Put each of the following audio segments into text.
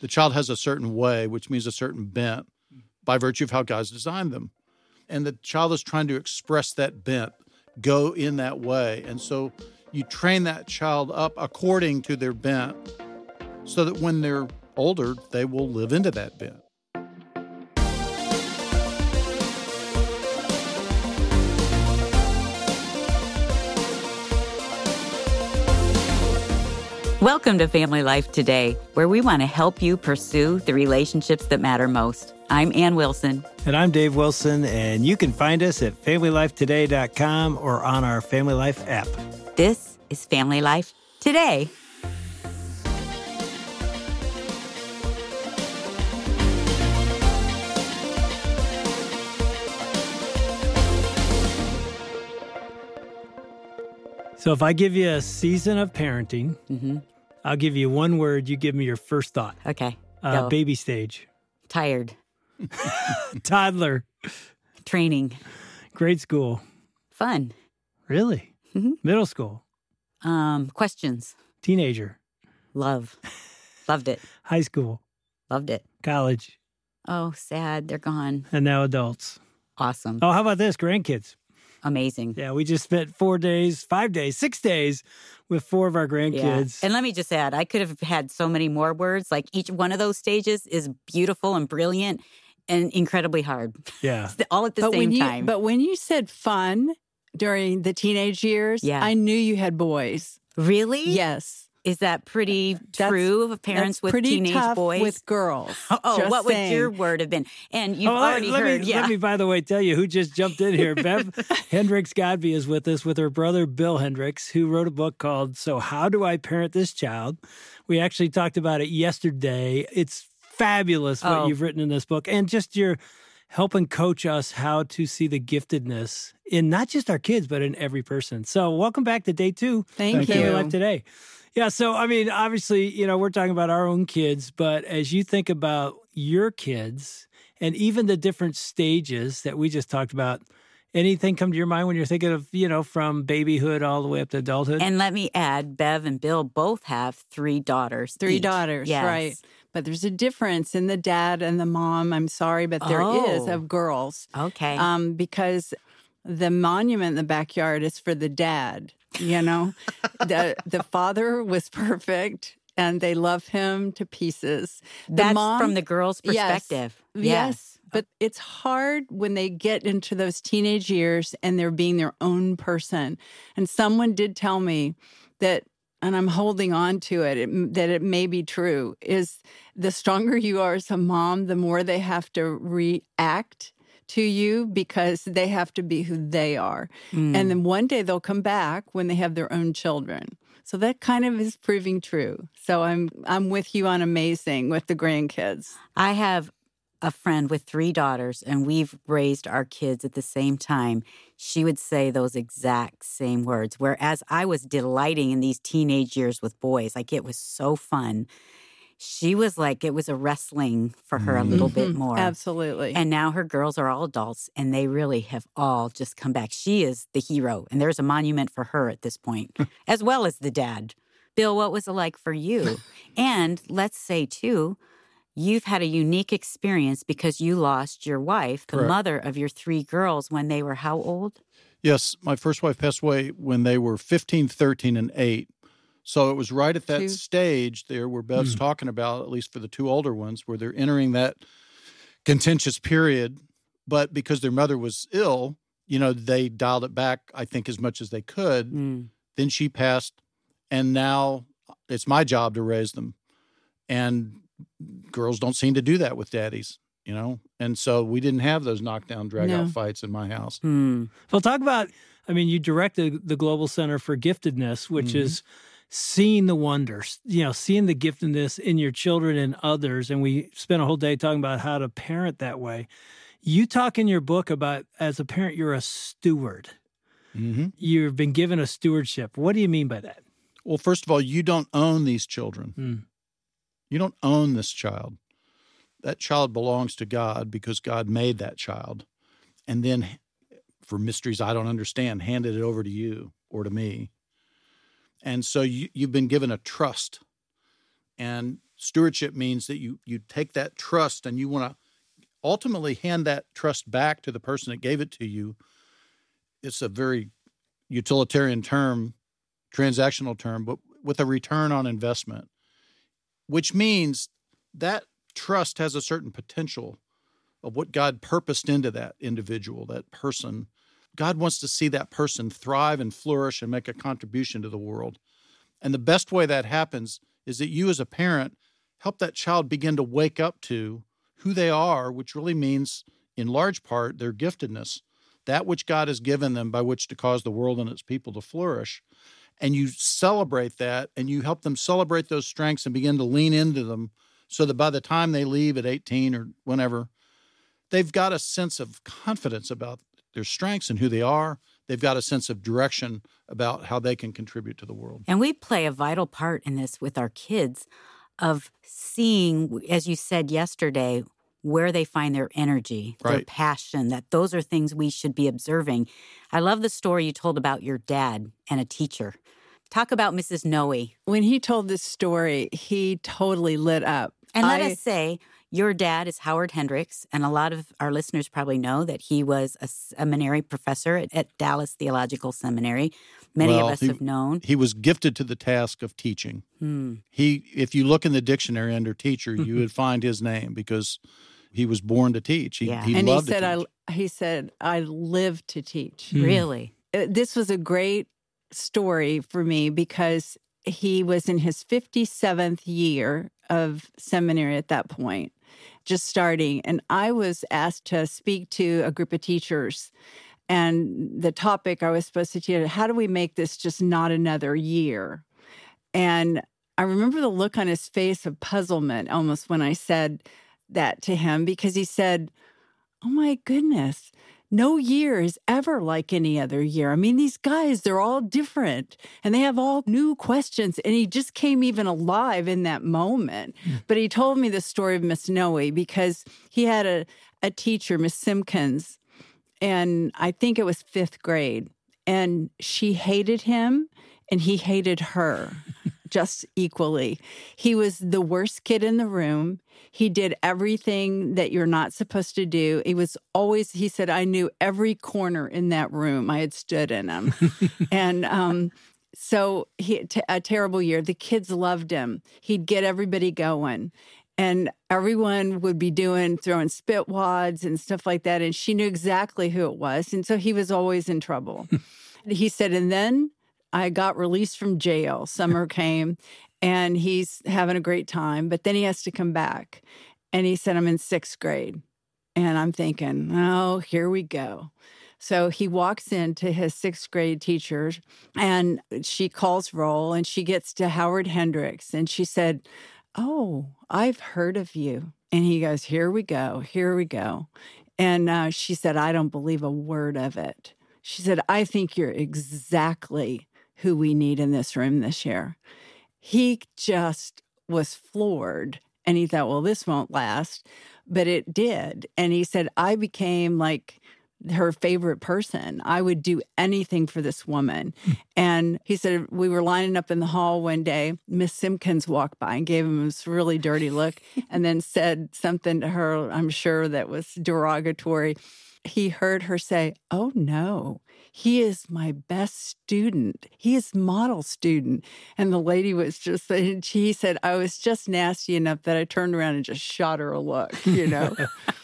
The child has a certain way, which means a certain bent by virtue of how God's designed them. And the child is trying to express that bent, go in that way. And so you train that child up according to their bent so that when they're older, they will live into that bent. Welcome to Family Life Today, where we want to help you pursue the relationships that matter most. I'm Ann Wilson. And I'm Dave Wilson, and you can find us at FamilyLifeToday.com or on our Family Life app. This is Family Life Today. So if I give you a season of parenting, I'll give you one word. You give me your first thought. Okay. Go. Baby stage. Tired. Toddler. Training. Grade school. Fun. Really? Mm-hmm. Middle school. Questions. Teenager. Love. Loved it. High school. Loved it. College. Oh, sad. They're gone. And now adults. Awesome. Oh, how about this? Grandkids. Amazing. Yeah, we just spent 4 days, 5 days, 6 days with 4 of our grandkids. Yeah. And let me just add, I could have had so many more words. Like each one of those stages is beautiful and brilliant and incredibly hard. Yeah. All at the same time. But when you said fun during the teenage years, I knew you had boys. Really? Yes. Is that pretty true of parents with teenage tough boys? With girls. Oh, what would your word have been? And you've already heard, Let me, by the way, tell you who just jumped in here. Bev Hendricks Godby is with us with her brother, Bill Hendricks, who wrote a book called So How Do I Parent This Child? We actually talked about it yesterday. It's fabulous what you've written in this book. And just your helping coach us how to see the giftedness in not just our kids, but in every person. So welcome back to day 2. Thank you. Family Life Today. Yeah, so, I mean, obviously, we're talking about our own kids, but as you think about your kids and even the different stages that we just talked about, anything come to your mind when you're thinking of, from babyhood all the way up to adulthood? And let me add, Bev and Bill both have 3 daughters. 3 each. daughters, Yes. right. But there's a difference in the dad and the mom. I'm sorry, but there is of girls. Okay. Because the monument in the backyard is for the dad. The father was perfect and they love him to pieces. That's from the girl's perspective. Yes. But it's hard when they get into those teenage years and they're being their own person. And someone did tell me that, and I'm holding on to it, that it may be true, is the stronger you are as a mom, the more they have to react to you because they have to be who they are. And then one day they'll come back when they have their own children. So that kind of is proving true. So I'm with you on amazing with the grandkids. I have a friend with 3 daughters, and we've raised our kids at the same time. She would say those exact same words, whereas I was delighting in these teenage years with boys. Like, it was so fun. She was like, it was a wrestling for her a little bit more. Absolutely. And now her girls are all adults, and they really have all just come back. She is the hero, and there's a monument for her at this point, as well as the dad. Bill, what was it like for you? And let's say, too, you've had a unique experience because you lost your wife, the mother of your 3 girls, when they were how old? Yes, my first wife passed away when they were 15, 13, and 8. So it was right at that stage there where Bev's talking about, at least for the 2 older ones, where they're entering that contentious period. But because their mother was ill, they dialed it back, I think, as much as they could. Then she passed, and now it's my job to raise them. And girls don't seem to do that with daddies, And so we didn't have those knockdown, drag-out fights in my house. Well, talk about, you directed the Global Center for Giftedness, which is seeing the wonders, seeing the giftedness in your children and others. And we spent a whole day talking about how to parent that way. You talk in your book about, as a parent, you're a steward. You've been given a stewardship. What do you mean by that? Well, first of all, you don't own these children. You don't own this child. That child belongs to God because God made that child. And then, for mysteries I don't understand, handed it over to you or to me. And so you've been given a trust. And Stewardship means that you take that trust and you want to ultimately hand that trust back to the person that gave it to you. It's a very utilitarian term, transactional term, but with a return on investment, which means that trust has a certain potential of what God purposed into that individual, that person. God wants to see that person thrive and flourish and make a contribution to the world. And the best way that happens is that you as a parent help that child begin to wake up to who they are, which really means, in large part, their giftedness, that which God has given them by which to cause the world and its people to flourish. And you celebrate that, and you help them celebrate those strengths and begin to lean into them so that by the time they leave at 18 or whenever, they've got a sense of confidence about their strengths and who they are. They've got a sense of direction about how they can contribute to the world. And we play a vital part in this with our kids of seeing, as you said yesterday, where they find their energy, their passion, that those are things we should be observing. I love the story you told about your dad and a teacher. Talk about Mrs. Noe. When he told this story, he totally lit up. And let us say, your dad is Howard Hendricks, and a lot of our listeners probably know that he was a seminary professor at Dallas Theological Seminary. Many of us have known. He was gifted to the task of teaching. If you look in the dictionary under teacher, you would find his name because he was born to teach. He loved to teach. He said, I live to teach. Really? This was a great story for me because he was in his 57th year of seminary at that point, just starting. And I was asked to speak to a group of teachers. And the topic I was supposed to teach, how do we make this just not another year? And I remember the look on his face of puzzlement almost when I said that to him, because he said, oh my goodness, no year is ever like any other year. I mean, these guys, they're all different and they have all new questions. And he just came even alive in that moment. But he told me the story of Miss Noe because he had a teacher, Miss Simpkins, and I think it was 5th grade. And she hated him and he hated her just equally. He was the worst kid in the room. He did everything that you're not supposed to do. He said, I knew every corner in that room. I had stood in them. And so a terrible year. The kids loved him. He'd get everybody going. And everyone would be throwing spit wads and stuff like that. And she knew exactly who it was. And so he was always in trouble. He said, and then I got released from jail. Summer came and he's having a great time, but then he has to come back. And he said, I'm in 6th grade. And I'm thinking, oh, here we go. So he walks into his 6th grade teacher and she calls roll and she gets to Howard Hendricks. And she said, oh, I've heard of you. And he goes, here we go, here we go. And she said, I don't believe a word of it. She said, I think you're exactly who we need in this room this year. He just was floored. And he thought, well, this won't last. But it did. And he said, I became like her favorite person. I would do anything for this woman. And he said, we were lining up in the hall one day. Miss Simpkins walked by and gave him this really dirty look and then said something to her, I'm sure that was derogatory. He heard her say, oh, no, he is my best student. He is model student. And the lady was just, he said, I was just nasty enough that I turned around and just shot her a look, you know.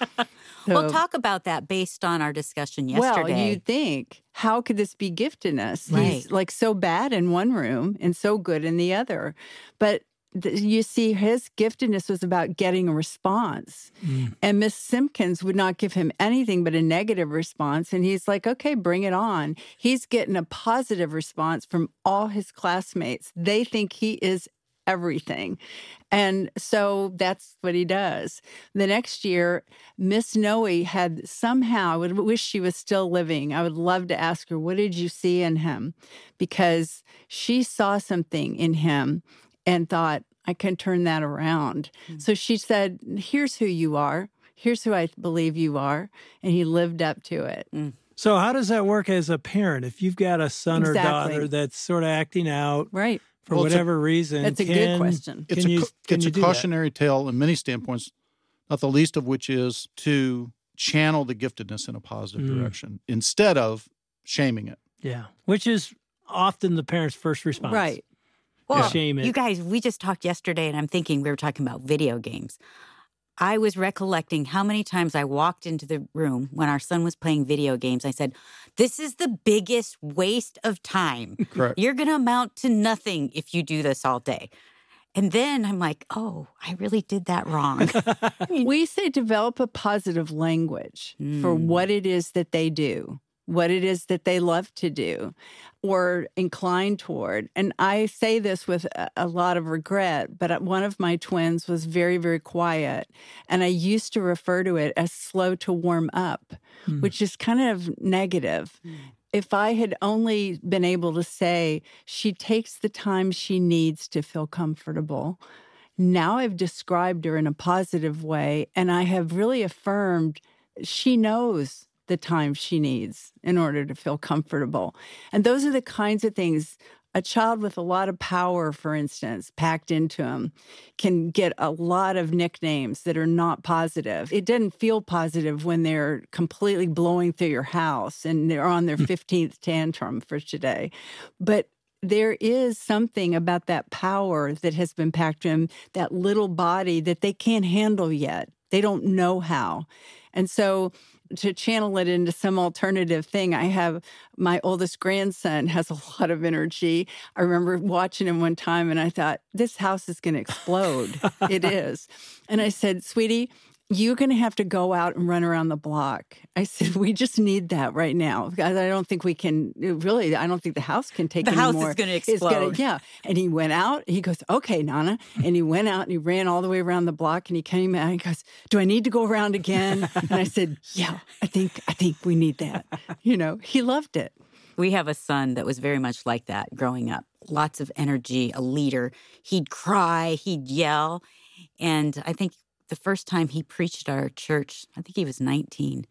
Well, talk about that based on our discussion yesterday. Well, you'd think, how could this be giftedness? Right. He's like so bad in one room and so good in the other. But you see, his giftedness was about getting a response. And Miss Simpkins would not give him anything but a negative response. And he's like, okay, bring it on. He's getting a positive response from all his classmates. They think he is everything. And so that's what he does. The next year, Miss Noe had somehow, I would wish she was still living. I would love to ask her, what did you see in him? Because she saw something in him and thought, I can turn that around. So she said, here's who you are. Here's who I believe you are. And he lived up to it. So how does that work as a parent? If you've got a son or daughter that's sort of acting out, right, for whatever reason. That's a good question. It's a cautionary tale in many standpoints, not the least of which is to channel the giftedness in a positive direction instead of shaming it. Yeah, which is often the parent's first response. Right. Well, shame it. You guys, we just talked yesterday, and I'm thinking we were talking about video games. I was recollecting how many times I walked into the room when our son was playing video games. I said, this is the biggest waste of time. Correct. You're going to amount to nothing if you do this all day. And then I'm like, oh, I really did that wrong. We say develop a positive language for what it is that they do, what it is that they love to do or incline toward. And I say this with a lot of regret, but one of my twins was very, very quiet. And I used to refer to it as slow to warm up, which is kind of negative. If I had only been able to say, she takes the time she needs to feel comfortable. Now I've described her in a positive way, and I have really affirmed she knows the time she needs in order to feel comfortable. And those are the kinds of things a child with a lot of power, for instance, packed into him, can get a lot of nicknames that are not positive. It doesn't feel positive when they're completely blowing through your house and they're on their 15th tantrum for today. But there is something about that power that has been packed to him, that little body that they can't handle yet. They don't know how. And so to channel it into some alternative thing, I have my oldest grandson has a lot of energy. I remember watching him one time and I thought, this house is going to explode. It is. And I said, sweetie, you're going to have to go out and run around the block. I said, we just need that right now. I don't think we can, really, I don't think the house can take anymore. The house is going to explode. Yeah. And he went out, he goes, okay, Nana. And he went out and he ran all the way around the block and he came out and he goes, do I need to go around again? And I said, yeah, I think we need that. You know, he loved it. We have a son that was very much like that growing up. Lots of energy, a leader. He'd cry, he'd yell. And I think the first time he preached at our church, I think he was 19,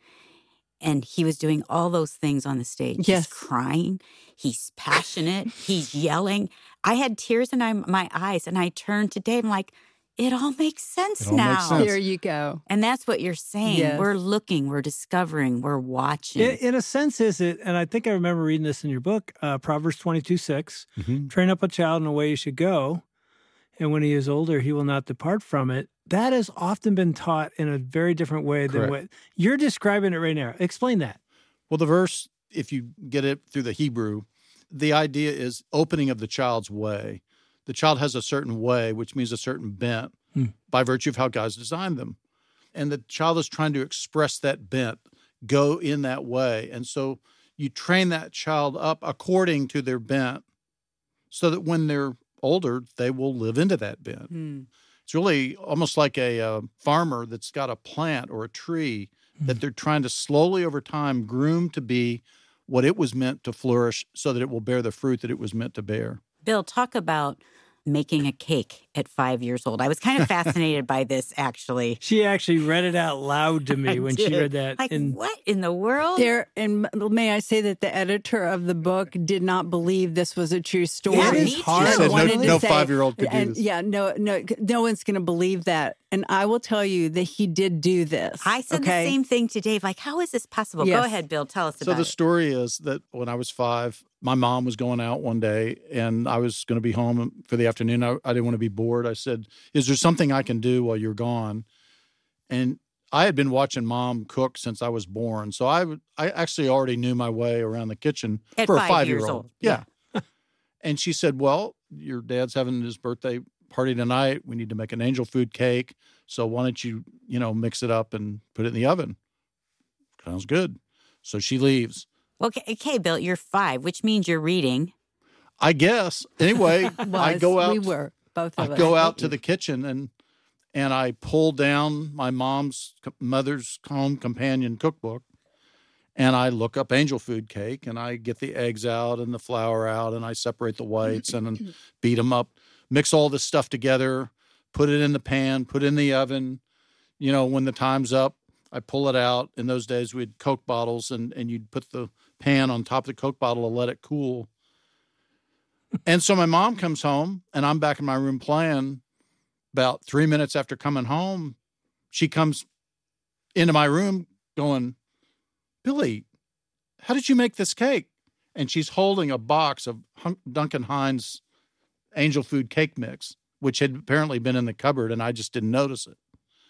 and he was doing all those things on the stage. Yes. He's crying, he's passionate, he's yelling. I had tears in my eyes, and I turned to Dave. I'm like, it all makes sense now. Makes sense. There you go. And that's what you're saying. Yes. We're looking, we're discovering, we're watching. In a sense, is it, and I think I remember reading this in your book, Proverbs 22:6, train up a child in the way he should go, and when he is older, he will not depart from it. That has often been taught in a very different way than what you're describing it right now. Explain that. Well, the verse, if you get it through the Hebrew, the idea is opening of the child's way. The child has a certain way, which means a certain bent by virtue of how God's designed them. And the child is trying to express that bent, go in that way. And so you train that child up according to their bent so that when they're older, they will live into that bent. It's really almost like a farmer that's got a plant or a tree that they're trying to slowly over time groom to be what it was meant to flourish so that it will bear the fruit that it was meant to bear. Bill, talk about making a cake at 5 years old. I was kind of fascinated by this, actually. She actually read it out loud to me when she read that. Like, what in the world? And may I say that the editor of the book did not believe this was a true story. Yeah, It is me hard. too. She said Wanted to no say- 5-year-old could do and this. yeah, no one's going to believe that. And I will tell you that he did do this. I said the same thing to Dave. Like, how is this possible? Yes. Go ahead, Bill. Tell us So about the it. story is that when I was 5, my mom was going out one day and I was going to be home for the afternoon. I didn't want to be bored. I said, is there something I can do while you're gone? And I had been watching Mom cook since I was born. So I actually already knew my way around the kitchen At for a 5 years 5-year-old. old. Yeah. And she said, well, your dad's having his birthday party tonight. We need to make an angel food cake. So why don't you, mix it up and put it in the oven? Sounds good. So she leaves. Well, okay, Bill, you're 5, which means you're reading. I guess. Anyway, I go out. We were, both of I us. go out to the kitchen and I pull down my mother's home companion cookbook and I look up angel food cake and I get the eggs out and the flour out and I separate the whites and then beat them up, mix all this stuff together, put it in the pan, put it in the oven. When the time's up, I pull it out. In those days, we had Coke bottles and you'd put the pan on top of the Coke bottle and let it cool. And so my mom comes home, and I'm back in my room playing. About 3 minutes after coming home, she comes into my room going, Billy, how did you make this cake? And she's holding a box of Duncan Hines Angel Food cake mix, which had apparently been in the cupboard, and I just didn't notice it.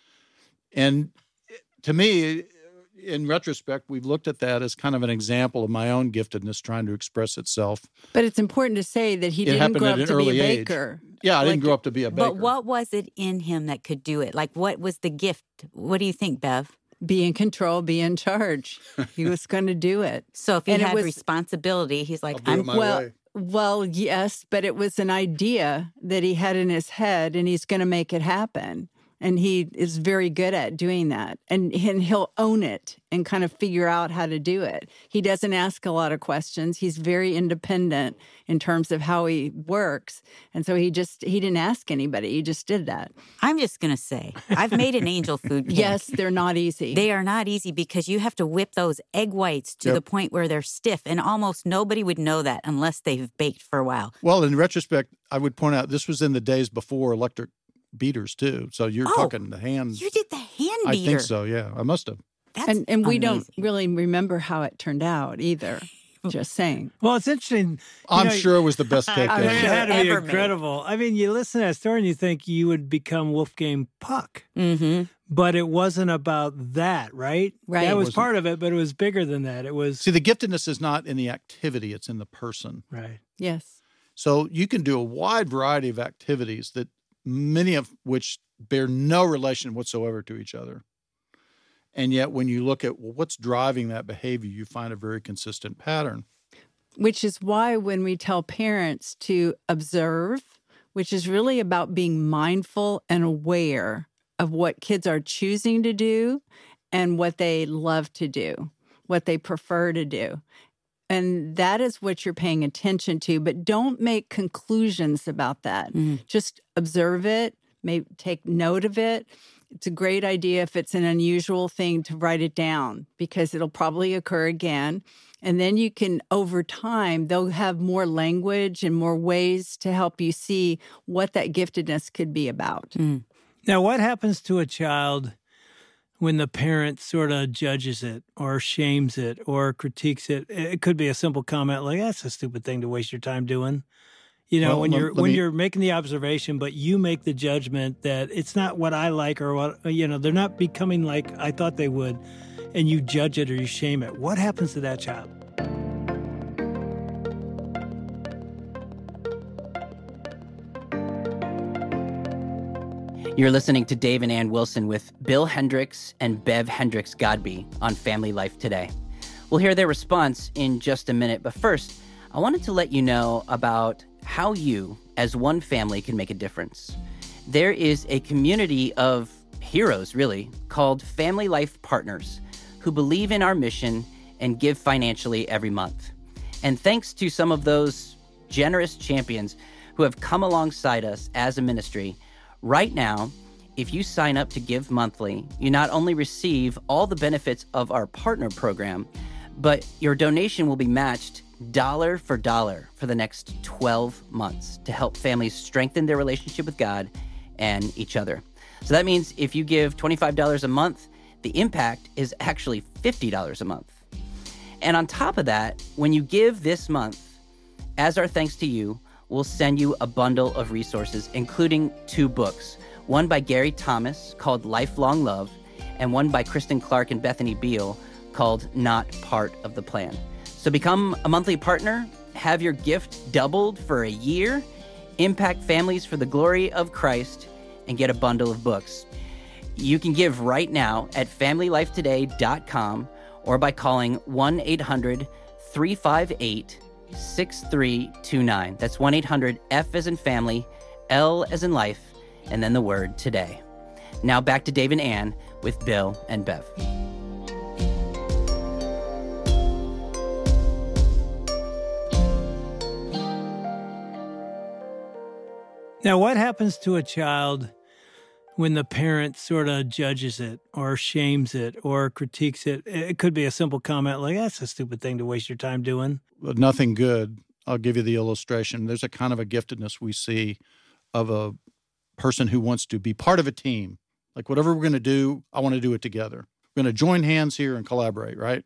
And to me, in retrospect, we've looked at that as kind of an example of my own giftedness trying to express itself. But it's important to say that he didn't grow up to be a baker. Yeah, I didn't grow up to be a baker. But what was it in him that could do it? Like, what was the gift? What do you think, Bev? Be in control, be in charge. He was going to do it. So if he had responsibility, he's like, I'm way. Well, yes, but it was an idea that he had in his head, and he's going to make it happen. And he is very good at doing that. And he'll own it and kind of figure out how to do it. He doesn't ask a lot of questions. He's very independent in terms of how he works. And so he didn't ask anybody. He just did that. I'm just going to say, I've made an angel food cake. Yes, they're not easy. They are not easy because you have to whip those egg whites to the point where they're stiff. And almost nobody would know that unless they've baked for a while. Well, in retrospect, I would point out this was in the days before electric beaters too. So you're talking the hand. You did the hand beater. I think so, yeah. I must have. That's and we don't really remember how it turned out either. Just saying. Well, it's interesting. I'm sure it was the best cake ever. It had to be incredible. I mean, you listen to that story and you think you would become Wolfgang Puck. Mm-hmm. But it wasn't about that, right? Right. That was part of it, but it was bigger than that. It was... See, the giftedness is not in the activity, it's in the person. Right. Yes. So you can do a wide variety of activities that many of which bear no relation whatsoever to each other. And yet when you look at what's driving that behavior, you find a very consistent pattern. Which is why when we tell parents to observe, which is really about being mindful and aware of what kids are choosing to do and what they love to do, what they prefer to do. And that is what you're paying attention to, but don't make conclusions about that. Mm-hmm. Just observe it, maybe take note of it. It's a great idea if it's an unusual thing to write it down because it'll probably occur again. And then you can, over time, they'll have more language and more ways to help you see what that giftedness could be about. Mm. Now, what happens to a child when the parent sort of judges it or shames it or critiques it? It could be a simple comment like, that's a stupid thing to waste your time doing. You know, well, when you're making the observation, but you make the judgment that it's not what I like or what, you know, they're not becoming like I thought they would, and you judge it or you shame it. What happens to that child? You're listening to Dave and Ann Wilson with Bill Hendricks and Bev Hendricks Godby on Family Life Today. We'll hear their response in just a minute, but first, I wanted to let you know about how you, as one family, can make a difference. There is a community of heroes, really, called Family Life Partners, who believe in our mission and give financially every month. And thanks to some of those generous champions who have come alongside us as a ministry, right now, if you sign up to give monthly, you not only receive all the benefits of our partner program, but your donation will be matched dollar for dollar for the next 12 months to help families strengthen their relationship with God and each other. So that means if you give $25 a month, the impact is actually $50 a month. And on top of that, when you give this month, as our thanks to you, we'll send you a bundle of resources, including 2 books, one by Gary Thomas called Lifelong Love, and one by Kristen Clark and Bethany Beal called Not Part of the Plan. So become a monthly partner, have your gift doubled for a year, impact families for the glory of Christ, and get a bundle of books. You can give right now at FamilyLifeToday.com or by calling 1-800-358-6329. That's 1-800-F as in family, L as in life, and then the word today. Now back to Dave and Ann with Bill and Bev. Now, what happens to a child when the parent sort of judges it or shames it or critiques it? It could be a simple comment like, that's a stupid thing to waste your time doing. Nothing good. I'll give you the illustration. There's a kind of a giftedness we see of a person who wants to be part of a team. Like whatever we're going to do, I want to do it together. We're going to join hands here and collaborate, right?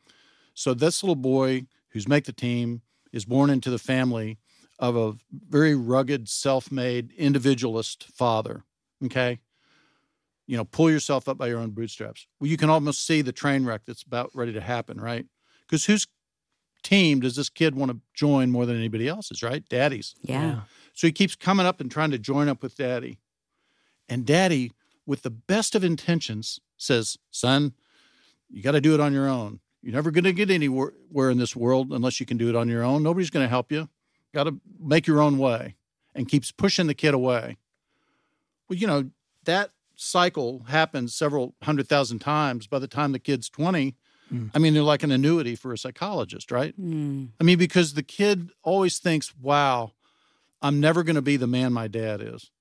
So this little boy who's make the team is born into the family of a very rugged, self-made, individualist father, okay? You know, pull yourself up by your own bootstraps. Well, you can almost see the train wreck that's about ready to happen, right? Because whose team does this kid want to join more than anybody else's, right? Daddy's. Yeah. So he keeps coming up and trying to join up with Daddy. And Daddy, with the best of intentions, says, son, you got to do it on your own. You're never going to get anywhere in this world unless you can do it on your own. Nobody's going to help you. Got to make your own way, and keeps pushing the kid away. Well, you know, that cycle happens several 100,000 times. By the time the kid's 20, I mean, they're like an annuity for a psychologist, right? I mean, because the kid always thinks, wow, I'm never going to be the man my dad is.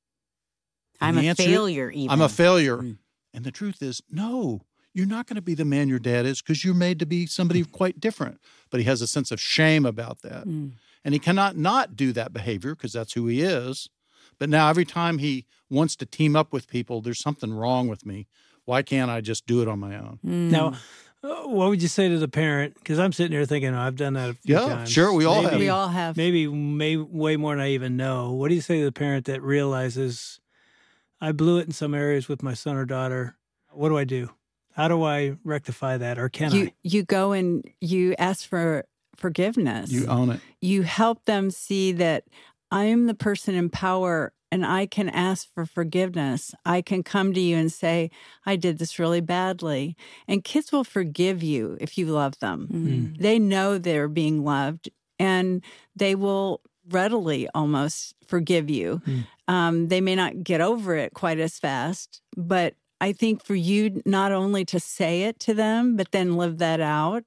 I'm a failure even. I'm a failure. And the truth is, no, you're not going to be the man your dad is because you're made to be somebody quite different. But he has a sense of shame about that. And he cannot not do that behavior because that's who he is. But now every time he wants to team up with people, there's something wrong with me. Why can't I just do it on my own? Now, what would you say to the parent? Because I'm sitting here thinking, I've done that a few times. Yeah, sure, we all have. We all have. Maybe way more than I even know. What do you say to the parent that realizes, I blew it in some areas with my son or daughter? What do I do? How do I rectify that, or can I? You go and you ask for forgiveness. You own it. You help them see that I am the person in power and I can ask for forgiveness. I can come to you and say, I did this really badly. And kids will forgive you if you love them. They know they're being loved and they will readily almost forgive you. They may not get over it quite as fast, but I think for you not only to say it to them, but then live that out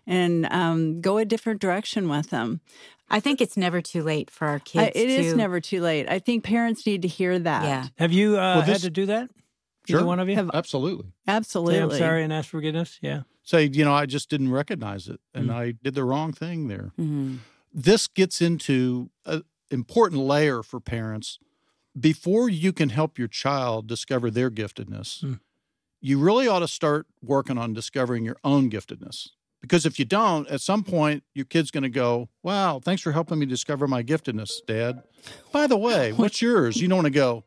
and go a different direction with them. I think it's never too late for our kids. It is never too late. I think parents need to hear that. Yeah. Have you had to do that? Sure. Either one of you? Absolutely. Absolutely. Say I'm sorry and ask forgiveness? Yeah. Say, you know, I just didn't recognize it and I did the wrong thing there. This gets into an important layer for parents. Before you can help your child discover their giftedness, you really ought to start working on discovering your own giftedness. Because if you don't, at some point, your kid's going to go, wow, thanks for helping me discover my giftedness, Dad. By the way, what's yours? You don't want to go,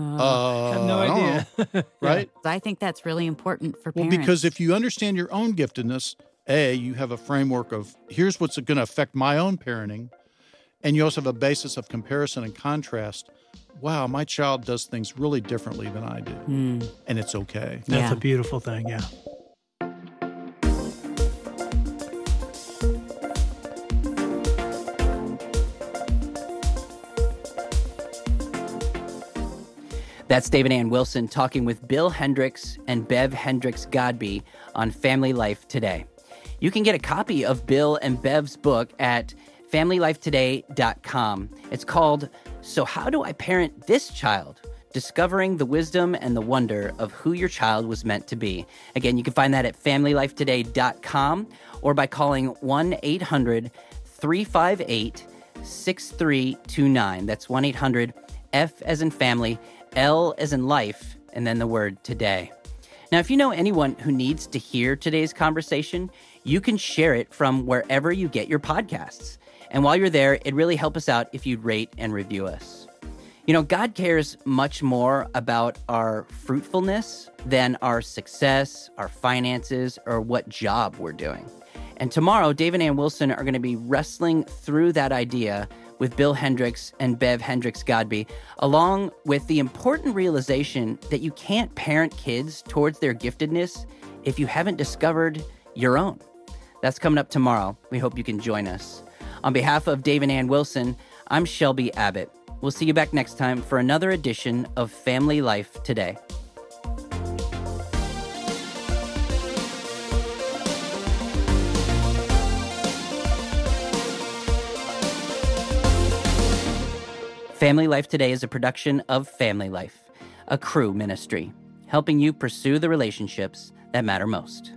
I have no idea. Right? I think that's really important for parents. Well, because if you understand your own giftedness, you have a framework of here's what's going to affect my own parenting. And you also have a basis of comparison and contrast. Wow, my child does things really differently than I do. And it's okay. That's a beautiful thing, yeah. That's Dave and Ann Wilson talking with Bill Hendricks and Bev Hendricks Godby on Family Life Today. You can get a copy of Bill and Bev's book at FamilyLifeToday.com. It's called So How Do I Parent This Child? Discovering the Wisdom and the Wonder of Who Your Child Was Meant to Be. Again, you can find that at FamilyLifeToday.com or by calling 1-800-358-6329. That's 1-800-F as in family, L as in life, and then the word today. Now, if you know anyone who needs to hear today's conversation, you can share it from wherever you get your podcasts. And while you're there, it'd really help us out if you'd rate and review us. You know, God cares much more about our fruitfulness than our success, our finances, or what job we're doing. And tomorrow, Dave and Ann Wilson are going to be wrestling through that idea with Bill Hendricks and Bev Hendricks Godby, along with the important realization that you can't parent kids towards their giftedness if you haven't discovered your own. That's coming up tomorrow. We hope you can join us. On behalf of Dave and Ann Wilson, I'm Shelby Abbott. We'll see you back next time for another edition of Family Life Today. Family Life Today is a production of Family Life, a Cru ministry, helping you pursue the relationships that matter most.